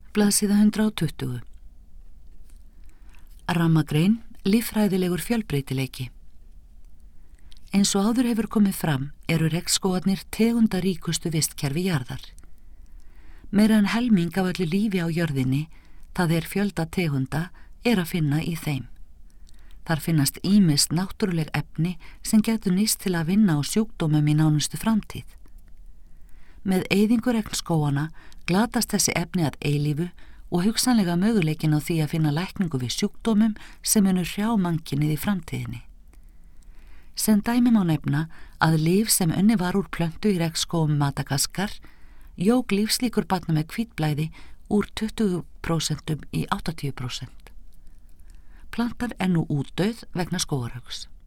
Blaðsíða 120. Rammagrein, líffræðilegur fjölbreytileiki. Eins og áður hefur komið fram eru regnskógarnir tegundaríkustu vistkerfi jarðar. Meira en helming af öllu lífi á jörðinni, það er fjölda tegunda, að finna í þeim. Þar finnast ýmist náttúruleg efni sem getur nýst til að vinna á sjúkdómum í nánustu framtíð. Með eyðingu regnskóganna glatast þessi efni að eilífu og hugsanlega möguleikin á því að finna lækningu við sjúkdómum sem munu hrjá mannkynnið í framtíðinni. Sem dæmi má nefna að lyf sem unnið var úr plöntu í regnskógum Madagaskar jók lífslíkur barna með hvítblæði úr 20% í 80%. Plantan er nú útdauð vegna skógarhöggs.